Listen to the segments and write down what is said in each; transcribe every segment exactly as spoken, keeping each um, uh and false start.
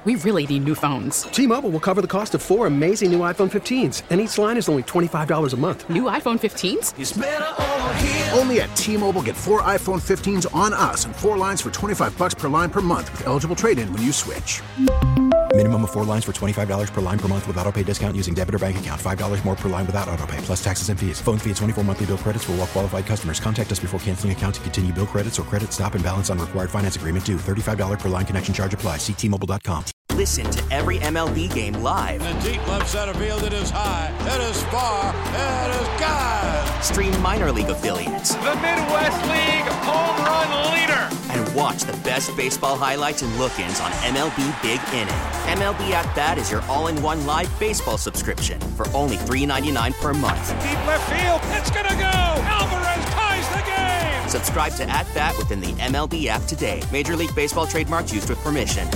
We really need new phones. T-Mobile will cover the cost of four amazing new iPhone fifteens, and each line is only twenty-five dollars a month. New iPhone fifteens? It's better over here. Only at T-Mobile, get four iPhone fifteens on us and four lines for twenty-five dollars per line per month with eligible trade-in when you switch. Minimum of four lines for twenty-five dollars per line per month with autopay discount using debit or bank account. five dollars more per line without autopay, plus taxes and fees. Phone fee at twenty-four monthly bill credits for well-qualified customers. Contact us before canceling account to continue bill credits or credit stop and balance on required finance agreement due. thirty-five dollars per line connection charge applies. See T Mobile dot com. Listen to every M L B game live. In the deep left center field, it is high, it is far, it is gone. Stream minor league affiliates. The Midwest League home run leader. And watch the best baseball highlights and look-ins on M L B Big Inning. M L B At Bat is your all-in-one live baseball subscription for only three dollars and ninety-nine cents per month. Deep left field, it's gonna go. Alvarez ties the game. Subscribe to At Bat within the M L B app today. Major League Baseball trademarks used with permission.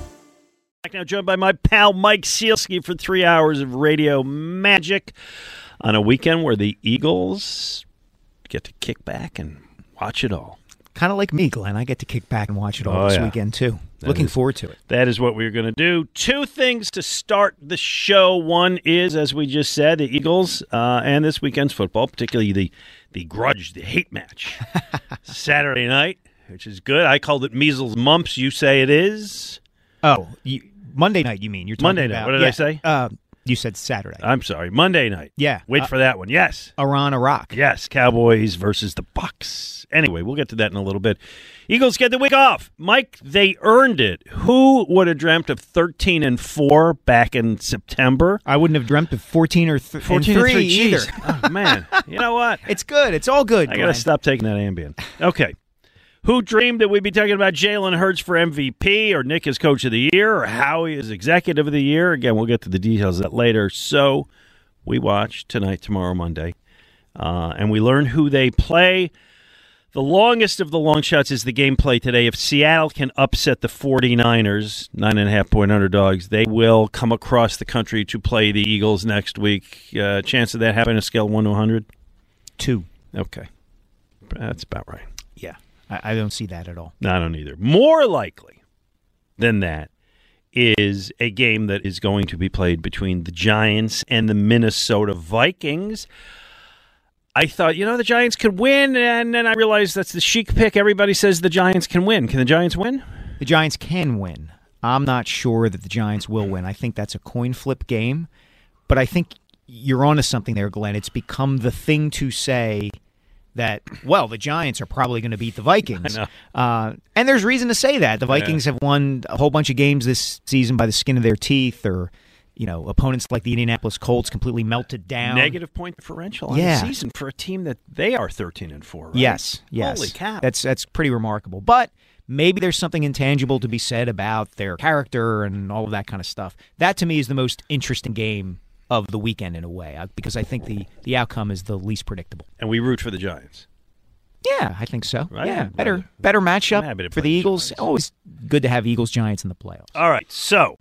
Now joined by my pal Mike Sealski for three hours of radio magic on a weekend where the Eagles get to kick back and watch it all. Kind of like me, Glenn. I get to kick back and watch it all oh, this yeah. weekend, too. That Looking is, forward to it. That is what we're going to do. Two things to start the show. One is, as we just said, the Eagles uh, and this weekend's football, particularly the, the grudge, the hate match. Saturday night, which is good. I called it measles mumps. You say it is? Oh, you, Monday night, you mean? You're talking Monday night. about, What did yeah, I say? Uh, you said Saturday. I'm sorry. Monday night. Yeah. Wait uh, for that one. Yes. Iran, Iraq. Yes. Cowboys versus the Bucks. Anyway, we'll get to that in a little bit. Eagles get the week off. Mike, they earned it. Who would have dreamt of thirteen and four back in September? I wouldn't have dreamt of fourteen or th- fourteen and three, and three either. Oh, man. You know what? It's good. It's all good. I got to stop taking that Ambien. Okay. Who dreamed that we'd be talking about Jalen Hurts for M V P or Nick as Coach of the Year or Howie as Executive of the Year? Again, we'll get to the details of that later. So we watch tonight, tomorrow, Monday, uh, and we learn who they play. The longest of the long shots is the game play today. If Seattle can upset the 49ers, nine and a half point underdogs, they will come across the country to play the Eagles next week. Uh, chance of that happening, a scale of one to one hundred? Two. Okay. That's about right. Yeah. I don't see that at all. No, I don't either. More likely than that is a game that is going to be played between the Giants and the Minnesota Vikings. I thought, you know, the Giants could win, and then I realized that's the chic pick. Everybody says the Giants can win. Can the Giants win? The Giants can win. I'm not sure that the Giants will win. I think that's a coin flip game, but I think you're onto something there, Glenn. It's become the thing to say that, well, the Giants are probably going to beat the Vikings. I know. Uh, and there's reason to say that. The Vikings yeah. have won a whole bunch of games this season by the skin of their teeth, or, you know, opponents like the Indianapolis Colts completely melted down. Negative point differential yeah. on the season for a team that they are thirteen and four, right? Yes, yes. Holy cow. That's, that's pretty remarkable. But maybe there's something intangible to be said about their character and all of that kind of stuff. That, to me, is the most interesting game of the weekend in a way, because I think the, the outcome is the least predictable. And we root for the Giants. Yeah, I think so. Right? Yeah, better better matchup for the Eagles. Giants. Always good to have Eagles-Giants in the playoffs. All right, so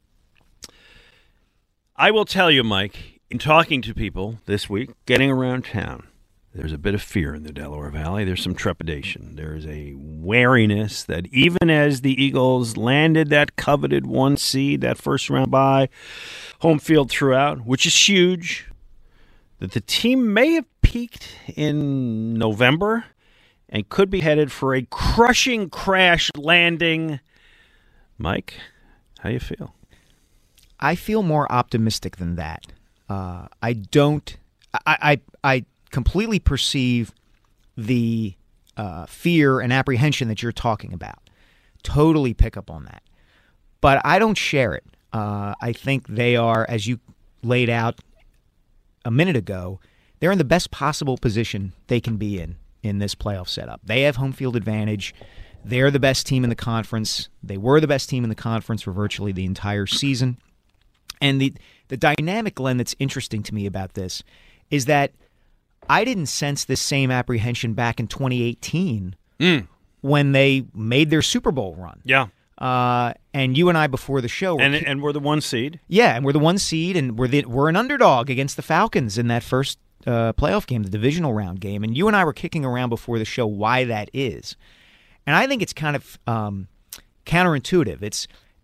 I will tell you, Mike, in talking to people this week, getting around town, there's a bit of fear in the Delaware Valley. There's some trepidation. There's a wariness that even as the Eagles landed that coveted one seed, that first round bye, home field throughout, which is huge, that the team may have peaked in November and could be headed for a crushing crash landing. Mike, how you feel? I feel more optimistic than that. Uh, I don't. I. I. I completely perceive the uh, fear and apprehension that you're talking about. Totally pick up on that. But I don't share it. Uh, I think they are, as you laid out a minute ago, they're in the best possible position they can be in in this playoff setup. They have home field advantage. They're the best team in the conference. They were the best team in the conference for virtually the entire season. And the, the dynamic, Glenn, that's interesting to me about this is that I didn't sense this same apprehension back in twenty eighteen mm. when they made their Super Bowl run. Yeah. Uh, and you and I before the show were and and we're the one seed. Yeah, and we're the one seed, and we're the, we're an underdog against the Falcons in that first uh, playoff game, the divisional round game. And you and I were kicking around before the show why that is, and I think it's kind of um, counterintuitive. It's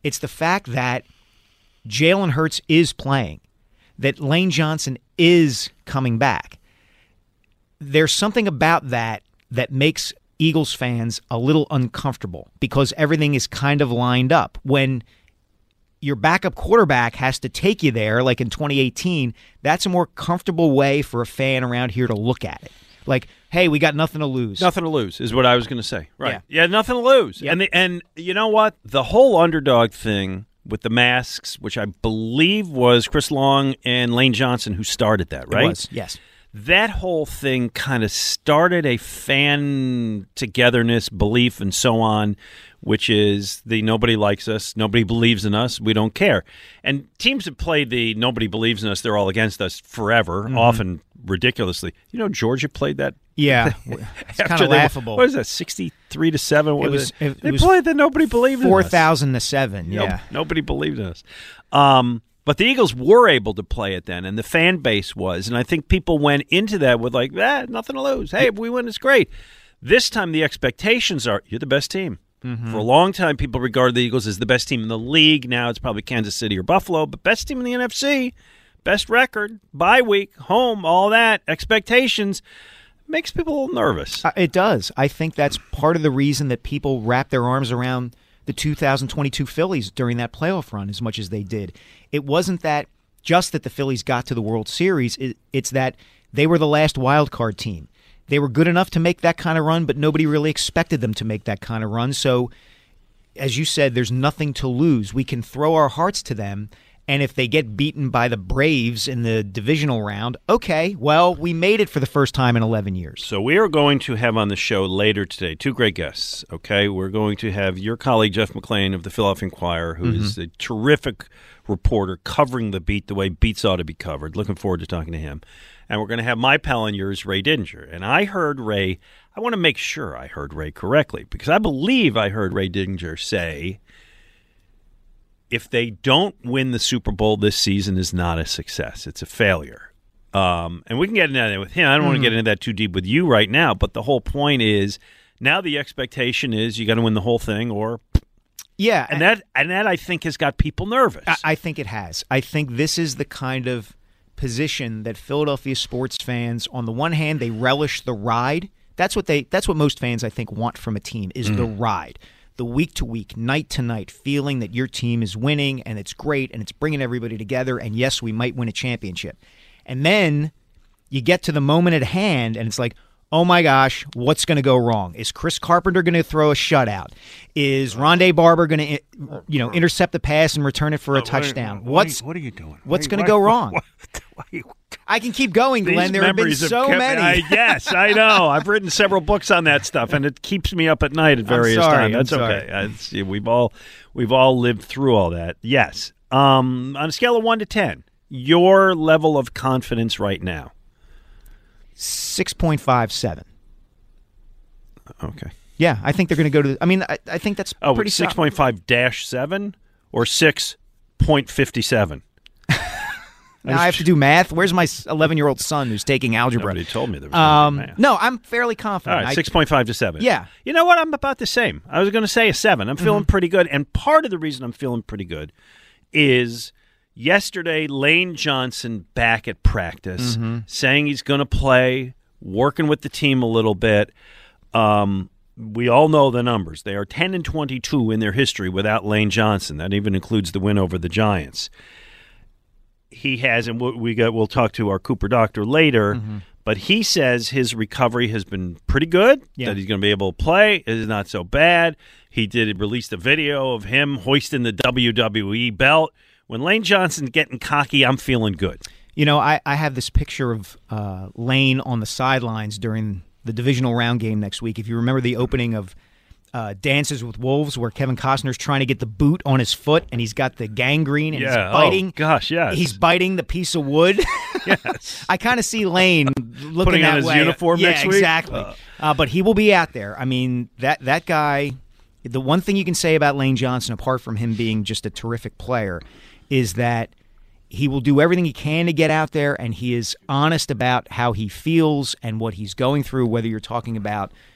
It's the fact that Jalen Hurts is playing, that Lane Johnson is coming back. There's something about that that makes Eagles fans a little uncomfortable because everything is kind of lined up. When your backup quarterback has to take you there, like in twenty eighteen, that's a more comfortable way for a fan around here to look at it. Like, hey, we got nothing to lose. Nothing to lose is what I was going to say. Right. Yeah, yeah nothing to lose. Yep. And the, and you know what? The whole underdog thing with the masks, which I believe was Chris Long and Lane Johnson who started that, right? It was, yes. That whole thing kind of started a fan togetherness belief and so on, which is the nobody likes us, nobody believes in us, we don't care. And teams have played the nobody believes in us, they're all against us forever, mm-hmm. often ridiculously. You know, Georgia played that. Yeah, it's kind of laughable. What is that, sixty-three to seven? What it was, it? It, they it was played that nobody believed in us. four thousand to seven, yeah. Nope, nobody believed in us. Um, but the Eagles were able to play it then, and the fan base was. And I think people went into that with like, ah, nothing to lose. Hey, if we win, it's great. This time the expectations are, you're the best team. Mm-hmm. For a long time, people regarded the Eagles as the best team in the league. Now it's probably Kansas City or Buffalo, but best team in the N F C, best record, bye week, home, all that, expectations. Makes people a little nervous. Uh, it does. I think that's part of the reason that people wrap their arms around the two thousand twenty-two Phillies during that playoff run as much as they did. It wasn't that just that the Phillies got to the World Series. It, it's that they were the last wild card team. They were good enough to make that kind of run, but nobody really expected them to make that kind of run. So, as you said, there's nothing to lose. We can throw our hearts to them. And if they get beaten by the Braves in the divisional round, okay, well, we made it for the first time in eleven years. So we are going to have on the show later today two great guests, okay? We're going to have your colleague, Jeff McClain of the Philadelphia Inquirer, who mm-hmm. is a terrific reporter covering the beat the way beats ought to be covered. Looking forward to talking to him. And we're going to have my pal and yours, Ray Didinger. And I heard Ray, I want to make sure I heard Ray correctly, because I believe I heard Ray Didinger say, if they don't win the Super Bowl, this season is not a success. It's a failure. Um, and we can get into that with him. I don't mm-hmm. want to get into that too deep with you right now, but the whole point is now the expectation is you got to win the whole thing or yeah, and that and that I think has got people nervous. I, I think it has. I think this is the kind of position that Philadelphia sports fans, on the one hand, they relish the ride. That's what they that's what most fans I think want from a team is mm. the ride. The week-to-week, night-to-night feeling that your team is winning and it's great and it's bringing everybody together and, yes, we might win a championship. And then you get to the moment at hand and it's like, oh, my gosh, what's going to go wrong? Is Chris Carpenter going to throw a shutout? Is Rondé Barber going to you know, intercept the pass and return it for a touchdown? What, what, what's, what are you doing? What's going to go wrong? What, what, what, I can keep going, Glenn. There have been so kept, many. I, yes, I know. I've written several books on that stuff, and it keeps me up at night at various I'm sorry, times. That's I'm okay. It's, we've all we've all lived through all that. Yes. Um, on a scale of one to ten, your level of confidence right now? six point five seven. Okay. Yeah, I think they're going to go to. The, I mean, I, I think that's oh, pretty. six point five dash seven or six point five seven. Now I have to do math. Where's my eleven-year-old son who's taking algebra? Nobody told me there was um, math. No, I'm fairly confident. All right, six point five to seven. Yeah. You know what? I'm about the same. I was going to say a seven. I'm feeling mm-hmm. pretty good. And part of the reason I'm feeling pretty good is yesterday Lane Johnson back at practice mm-hmm. saying he's going to play, working with the team a little bit. Um, we all know the numbers. They are ten and twenty-two in their history without Lane Johnson. That even includes the win over the Giants. He has, and we got, we'll talk to our Cooper doctor later, mm-hmm. but he says his recovery has been pretty good, yeah. that he's going to be able to play. It is not so bad. He did release a video of him hoisting the W W E belt. When Lane Johnson's getting cocky, I'm feeling good. You know, I, I have this picture of uh, Lane on the sidelines during the divisional round game next week. If you remember the opening of Uh, Dances with Wolves, where Kevin Costner's trying to get the boot on his foot, and he's got the gangrene, and yeah. he's biting. Oh, gosh, yes. He's biting the piece of wood. Yes. I kind of see Lane looking Putting that on his way. uniform yeah, next week? exactly. Uh. Uh, but he will be out there. I mean, that that guy, the one thing you can say about Lane Johnson, apart from him being just a terrific player, is that he will do everything he can to get out there, and he is honest about how he feels and what he's going through, whether you're talking about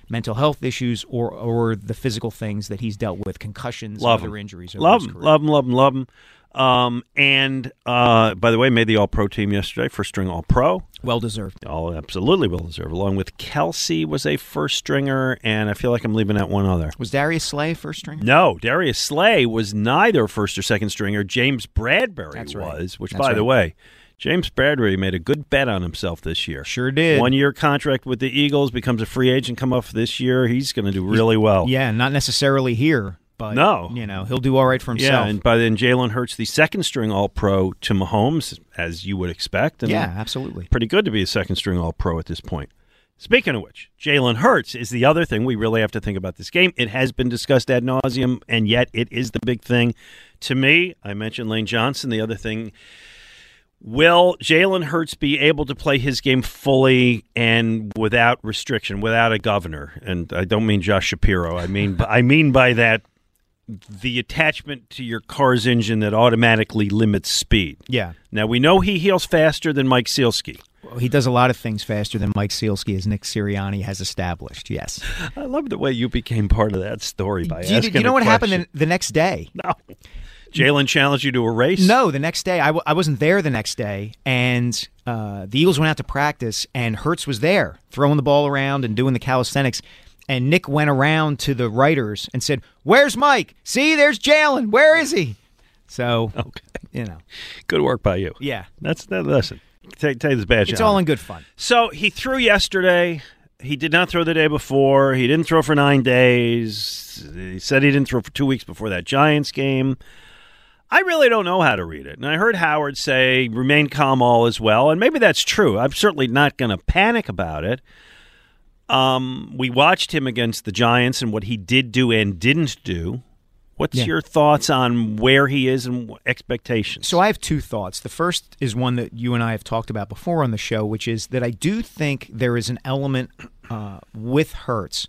mental health issues or or the physical things that he's dealt with, concussions, love other him. injuries. Over Love his him, career. love him, love him, love him. Um, and uh, by the way, made the All-Pro team yesterday, first string All-Pro. Well deserved. Oh, absolutely well deserved. Along with Kelsey was a first stringer, and I feel like I'm leaving out one other. Was Darius Slay first stringer? No, Darius Slay was neither first or second stringer. James Bradbury That's right. was, which, That's by right. the way, James Bradbury made a good bet on himself this year. Sure did. One-year contract with the Eagles, becomes a free agent, come off this year. He's going to do really well. Yeah, not necessarily here, but No. you know, he'll do all right for himself. Yeah, and by then Jalen Hurts, the second-string All-Pro to Mahomes, as you would expect. And yeah, absolutely. pretty good to be a second-string All-Pro at this point. Speaking of which, Jalen Hurts is the other thing we really have to think about this game. It has been discussed ad nauseum, and yet it is the big thing. To me, I mentioned Lane Johnson. The other thing, will Jalen Hurts be able to play his game fully and without restriction, without a governor? And I don't mean Josh Shapiro. I mean, I mean by that the attachment to your car's engine that automatically limits speed. Yeah. Now, we know he heals faster than Mike Sealski. Well, he does a lot of things faster than Mike Sealski, as Nick Sirianni has established, yes. I love the way you became part of that story by Do you, asking do you know a what question. happened the, the next day? No. Jalen challenged you to a race? No, the next day. I, w- I wasn't there the next day, and uh, the Eagles went out to practice, and Hurts was there, throwing the ball around and doing the calisthenics. And Nick went around to the writers and said, "Where's Mike? See, there's Jalen. Where is he?" So, Okay. you know. Good work by you. Yeah. That's that. Listen, take, take this badge. It's on. all in good fun. So he threw yesterday. He did not throw the day before. He didn't throw for nine days. He said he didn't throw for two weeks before that Giants game. I really don't know how to read it. And I heard Howard say, remain calm, all is well. And maybe that's true. I'm certainly not going to panic about it. Um, we watched him against the Giants and what he did do and didn't do. What's Yeah. your thoughts on where he is and expectations? So I have two thoughts. The first is one that you and I have talked about before on the show, which is that I do think there is an element uh, with Hurts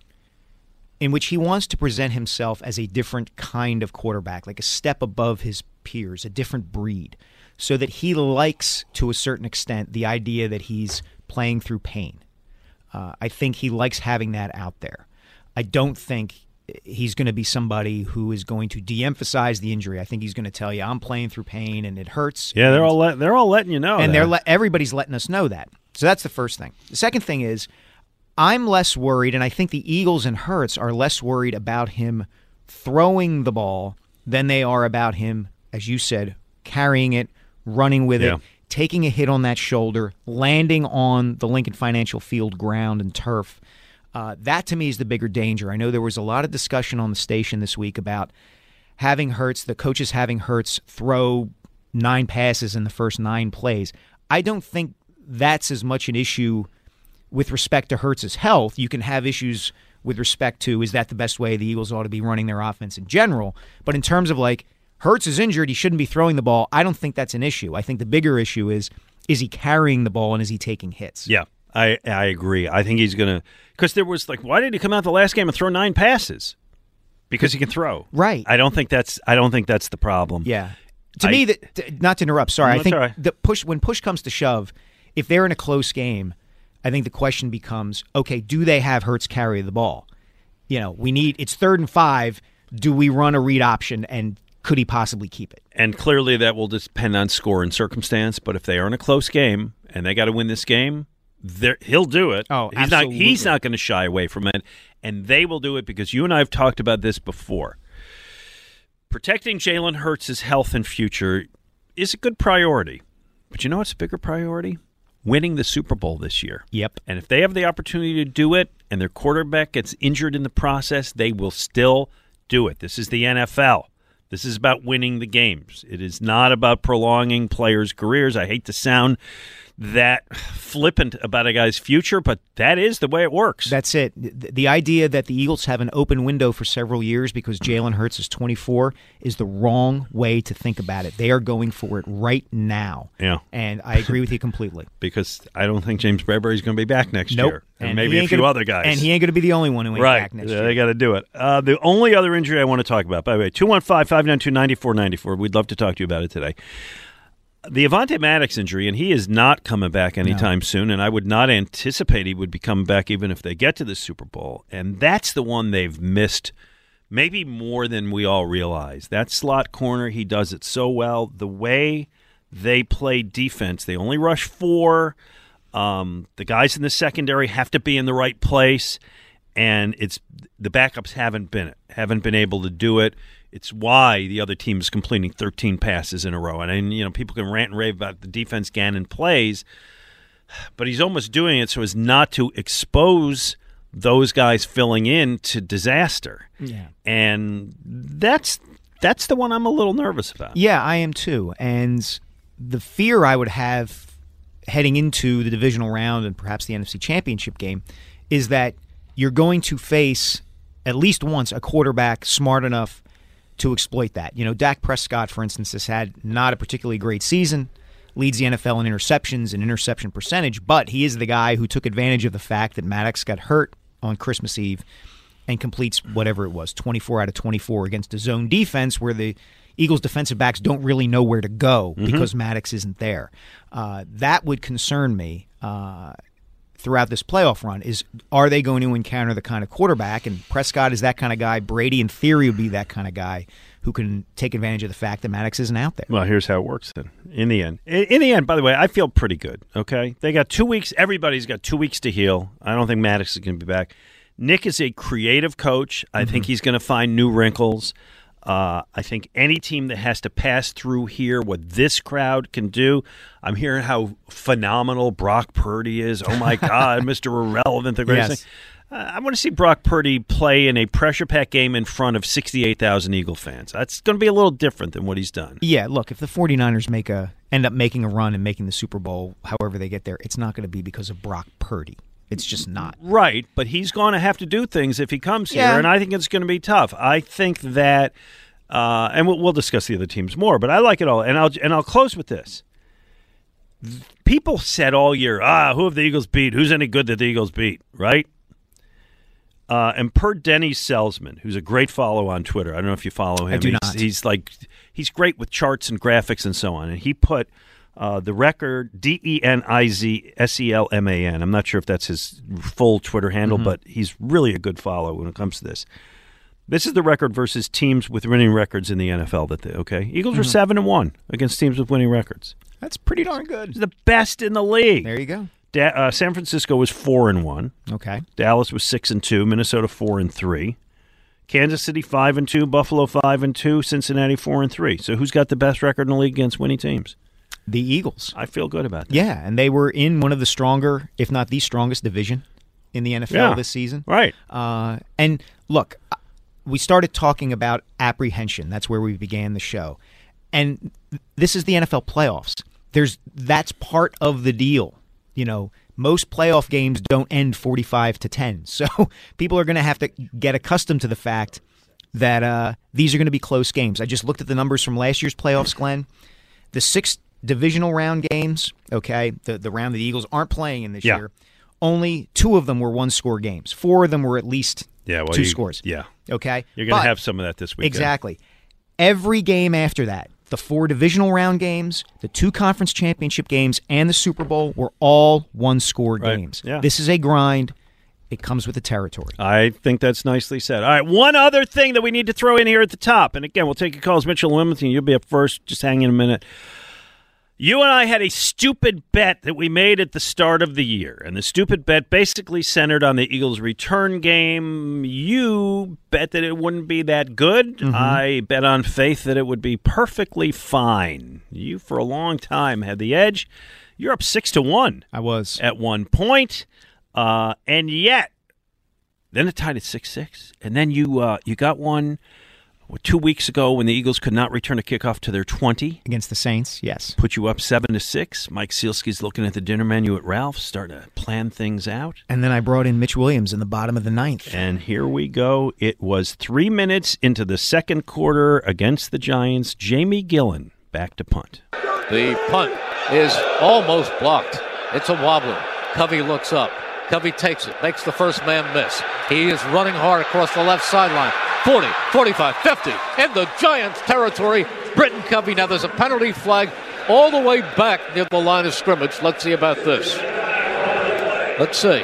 in which he wants to present himself as a different kind of quarterback, like a step above his peers, a different breed, so that he likes, to a certain extent, the idea that he's playing through pain. Uh, I think he likes having that out there. I don't think he's going to be somebody who is going to de-emphasize the injury. I think he's going to tell you, I'm playing through pain and it hurts. yeah, they're and, all let, they're all letting you know, and that. they're le- everybody's letting us know that. So that's the first thing. The second thing is, I'm less worried, and I think the Eagles and Hurts are less worried about him throwing the ball than they are about him, as you said, carrying it, running with Yeah. it, taking a hit on that shoulder, landing on the Lincoln Financial Field ground and turf. Uh, that, to me, is the bigger danger. I know there was a lot of discussion on the station this week about having Hurts, the coaches having Hurts throw nine passes in the first nine plays. I don't think that's as much an issue with respect to Hurts' health. You can have issues with respect to, is that the best way the Eagles ought to be running their offense in general? But in terms of, like, Hurts is injured, he shouldn't be throwing the ball, I don't think that's an issue. I think the bigger issue is, is he carrying the ball and is he taking hits? Yeah, I I agree. I think he's going to – because there was like, why did he come out the last game and throw nine passes? Because he can throw. Right. I don't think that's I don't think that's the problem. Yeah. To I- me, that t- not to interrupt, sorry, No, I it's think all right. the push when push comes to shove, if they're in a close game, I think the question becomes, okay, do they have Hurts carry the ball? You know, we need it's third and five. Do we run a read option, and could he possibly keep it? And clearly that will depend on score and circumstance. But if they are in a close game and they got to win this game, they're- he'll do it. Oh, he's not. absolutely. He's not going to shy away from it, and they will do it because you and I have talked about this before. Protecting Jalen Hurts' health and future is a good priority, but you know what's a bigger priority? Winning the Super Bowl this year. Yep. And if they have the opportunity to do it and their quarterback gets injured in the process, they will still do it. This is the N F L. This is about winning the games. It is not about prolonging players' careers. I hate to sound that flippant about a guy's future, but that is the way it works. That's it. The, the idea that the Eagles have an open window for several years because Jalen Hurts is twenty-four is the wrong way to think about it. They are going for it right now. Yeah. And I agree with you completely. Because I don't think James Bradbury is going to be back next Nope. year. And, And maybe he a ain't few gonna- other guys. And he ain't going to be the only one who ain't right. back next Yeah, year. they got to do it. Uh, the only other injury I want to talk about, by the way, two one five, five nine two, nine four nine four. We'd love to talk to you about it today. the Avonte Maddox injury, and he is not coming back anytime no. soon, and I would not anticipate he would be coming back even if they get to the Super Bowl. And that's the one they've missed maybe more than we all realize. That slot corner, he does it so well. The way they play defense, they only rush four. Um, the guys in the secondary have to be in the right place, and it's the backups haven't been haven't been able to do it. It's why the other team is completing thirteen passes in a row. And, and you know, people can rant and rave about the defense Gannon plays, but he's almost doing it so as not to expose those guys filling in to disaster. Yeah. And that's that's the one I'm a little nervous about. Yeah, I am too. And the fear I would have heading into the divisional round and perhaps the N F C Championship game is that you're going to face at least once a quarterback smart enough to exploit that. You know, Dak Prescott, for instance, has had not a particularly great season, leads the N F L in interceptions and interception percentage, but he is the guy who took advantage of the fact that Maddox got hurt on Christmas Eve and completes whatever it was, twenty-four out of twenty-four against a zone defense where the Eagles' defensive backs don't really know where to go mm-hmm. because Maddox isn't there. Uh, that would concern me uh, throughout this playoff run is, are they going to encounter the kind of quarterback, and Prescott is that kind of guy, Brady in theory would be that kind of guy who can take advantage of the fact that Maddox isn't out there. Well, here's how it works then. In the end, in, in the end, by the way, I feel pretty good, okay? They got two weeks. Everybody's got two weeks to heal. I don't think Maddox is going to be back. Nick is a creative coach. I mm-hmm. think he's going to find new wrinkles. Uh, I think any team that has to pass through here, what this crowd can do. I'm hearing how phenomenal Brock Purdy is. Oh, my God, Mister Irrelevant, the greatest yes. thing. Uh, I want to see Brock Purdy play in a pressure-packed game in front of sixty-eight thousand Eagle fans. That's going to be a little different than what he's done. Yeah, look, if the 49ers make a end up making a run and making the Super Bowl, however they get there, it's not going to be because of Brock Purdy. It's just not. Right, but he's going to have to do things if he comes here, yeah. and I think it's going to be tough. I think that, uh, and we'll, we'll discuss the other teams more, but I like it all. And I'll and I'll close with this. People said all year, ah, who have the Eagles beat? Who's any good that the Eagles beat, right? Uh, and per Denny Selzman, who's a great follow on Twitter. I don't know if you follow him. I do he's, not. He's like he's great with charts and graphics and so on. And he put uh, the record D E N I Z S E L M A N. I'm not sure if that's his full Twitter handle, mm-hmm. but he's really a good follow when it comes to this. This is the record versus teams with winning records in the N F L. That they, okay, Eagles mm-hmm. are seven and one against teams with winning records. That's pretty darn good. It's the best in the league. There you go. Da- uh, San Francisco was four and one. Okay. Dallas was six and two. Minnesota four and three. Kansas City five and two. Buffalo five and two. Cincinnati four and three. So who's got the best record in the league against winning teams? The Eagles. I feel good about that. Yeah, and they were in one of the stronger, if not the strongest, division in the N F L yeah. this season. Right. Uh, and look, we started talking about apprehension. That's where we began the show. And this is the N F L playoffs. There's that's part of the deal. You know, most playoff games don't end forty-five to ten. So people are going to have to get accustomed to the fact that uh, these are going to be close games. I just looked at the numbers from last year's playoffs, Glenn. The six divisional round games, okay, the, the round the Eagles aren't playing in this yeah. year, only two of them were one-score games. Four of them were at least yeah, well, two you, scores. Yeah. Okay? You're going But, to have some of that this week. Exactly. Every game after that, the four divisional round games, the two conference championship games, and the Super Bowl were all one-score right. games. Yeah. This is a grind. It comes with the territory. I think that's nicely said. All right, one other thing that we need to throw in here at the top, and again, we'll take your calls. Mitchell and Wilmington, you'll be up first. Just hang in a minute. You and I had a stupid bet that we made at the start of the year, and the stupid bet basically centered on the Eagles' return game. You bet that it wouldn't be that good. Mm-hmm. I bet on faith that it would be perfectly fine. You, for a long time, had the edge. You're up six to one. I was. At one point, uh, and yet, then it tied at six six, and then you uh, you got one two weeks ago when the Eagles could not return a kickoff to their twenty. Against the Saints, yes. Put you up seven to six. Mike Sealski's looking at the dinner menu at Ralph's, starting to plan things out. And then I brought in Mitch Williams in the bottom of the ninth. And here we go. It was three minutes into the second quarter against the Giants. Jamie Gillen back to punt. The punt is almost blocked. It's a wobbler. Covey looks up. Covey takes it, makes the first man miss. He is running hard across the left sideline. forty, forty-five, fifty in the Giants' territory. Britton Covey. Now there's a penalty flag all the way back near the line of scrimmage. Let's see about this. Let's see.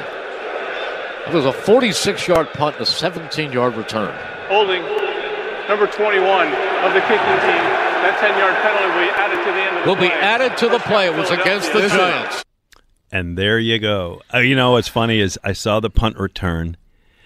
It was a forty-six-yard punt and a seventeen-yard return. Holding number twenty-one of the kicking team. That ten-yard penalty will be added to the end of the will play. Will be added to the play. It was against the Giants. And there you go. Uh, you know what's funny is I saw the punt return.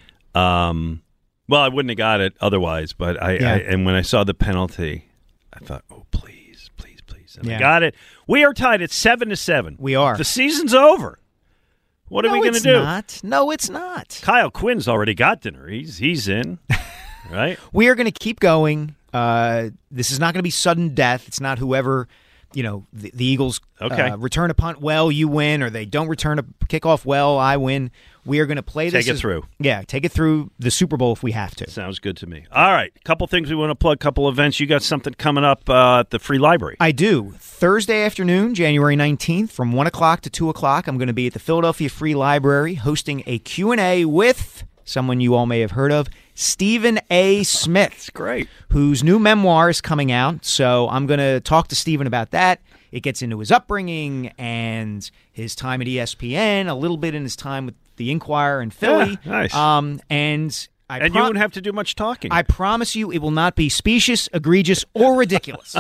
Um, well, I wouldn't have got it otherwise, but I, yeah. I and when I saw the penalty, I thought, oh, please, please, please. And yeah. I got it. We are tied at seven to seven. We are. The season's over. What no, are we going to do? Not. No, it's not. Kyle Quinn's already got dinner. He's he's in, right? We are going to keep going. Uh, this is not going to be sudden death. It's not whoever, you know, the, the Eagles okay. uh, return a punt well, you win, or they don't return a kickoff well, I win. We are going to play this. Take it as, through. Yeah, take it through the Super Bowl if we have to. Sounds good to me. All right, a couple things we want to plug, couple events. You got something coming up uh, at the Free Library. I do. Thursday afternoon, January nineteenth, from one o'clock to two o'clock, I'm going to be at the Philadelphia Free Library hosting a Q and A with someone you all may have heard of, Stephen A. Smith. That's great. Whose new memoir is coming out. So I'm going to talk to Stephen about that. It gets into his upbringing and his time at E S P N, a little bit in his time with the Inquirer in Philly. Yeah, nice. Um, and I and pro- you wouldn't have to do much talking. I promise you it will not be specious, egregious, or ridiculous.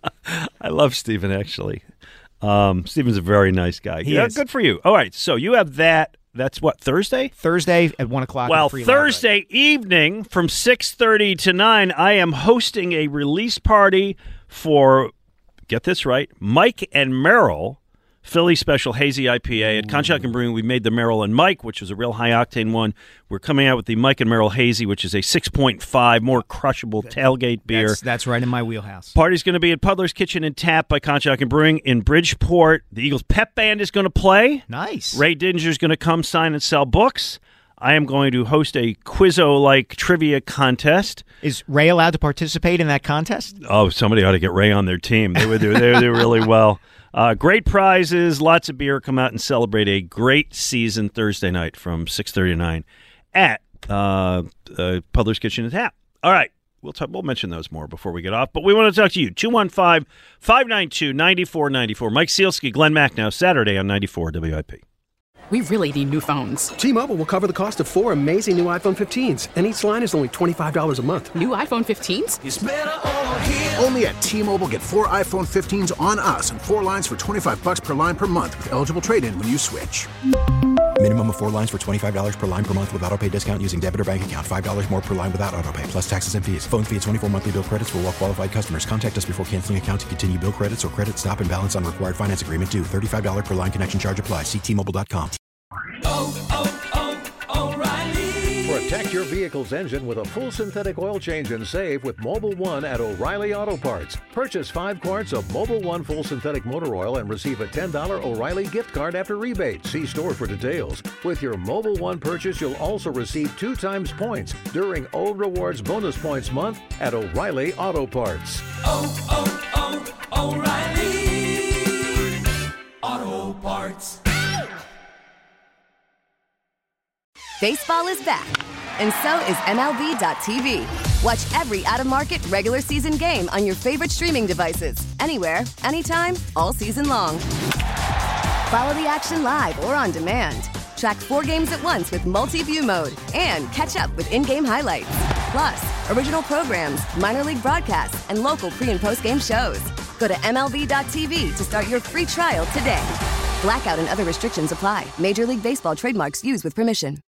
I love Stephen, actually. Um, Stephen's a very nice guy. He yeah, is. Good for you. All right, so you have that. That's what, Thursday? Thursday at one o'clock. Well, at the Free Thursday Library. evening from six thirty to nine, I am hosting a release party for, get this right, Mike and Merrill, Philly Special Hazy I P A. At Conshohocken Brewing, we made the Merrill and Mike, which was a real high-octane one. We're coming out with the Mike and Merrill Hazy, which is a six point five, more crushable tailgate beer. That's, that's right in my wheelhouse. Party's going to be at Puddler's Kitchen and Tap by Conshohocken Brewing in Bridgeport. The Eagles Pep Band is going to play. Nice. Ray Dinger's going to come sign and sell books. I am going to host a Quizzo-like trivia contest. Is Ray allowed to participate in that contest? Oh, somebody ought to get Ray on their team. They would do, they would do really well. Uh, great prizes, lots of beer. Come out and celebrate a great season Thursday night from six thirty to nine at uh, uh, Puddler's Kitchen and Tap. All right. We'll talk, we'll mention those more before we get off. But we want to talk to you. two one five, five nine two, nine four nine four. Mike Sealski, Glenn Macnow, Saturday on ninety-four W I P. We really need new phones. T-Mobile will cover the cost of four amazing new iPhone fifteens, and each line is only twenty-five dollars a month. New iPhone fifteens? It's better over here. Only at T-Mobile, get four iPhone fifteens on us and four lines for twenty-five dollars per line per month with eligible trade-in when you switch. Minimum of four lines for twenty-five dollars per line per month with autopay discount using debit or bank account. five dollars more per line without autopay, plus taxes and fees. Phone fee at twenty-four monthly bill credits for well-qualified customers. Contact us before canceling account to continue bill credits or credit stop and balance on required finance agreement due. thirty-five dollars per line connection charge applies. See T Mobile dot com. Oh, oh, O'Reilly. Protect your vehicle's engine with a full synthetic oil change and save with Mobil one at O'Reilly Auto Parts. Purchase five quarts of Mobil one full synthetic motor oil and receive a ten dollars O'Reilly gift card after rebate. See store for details. With your Mobil one purchase, you'll also receive two times points during O Rewards Bonus Points Month at O'Reilly Auto Parts. Oh, oh, oh, O'Reilly Auto Parts. Baseball is back, and so is M L B dot T V. Watch every out-of-market regular season game on your favorite streaming devices, anywhere, anytime, all season long. Follow the action live or on demand. Track four games at once with multi-view mode and catch up with in-game highlights. Plus, original programs, minor league broadcasts, and local pre- and post-game shows. Go to M L B dot T V to start your free trial today. Blackout and other restrictions apply. Major League Baseball trademarks used with permission.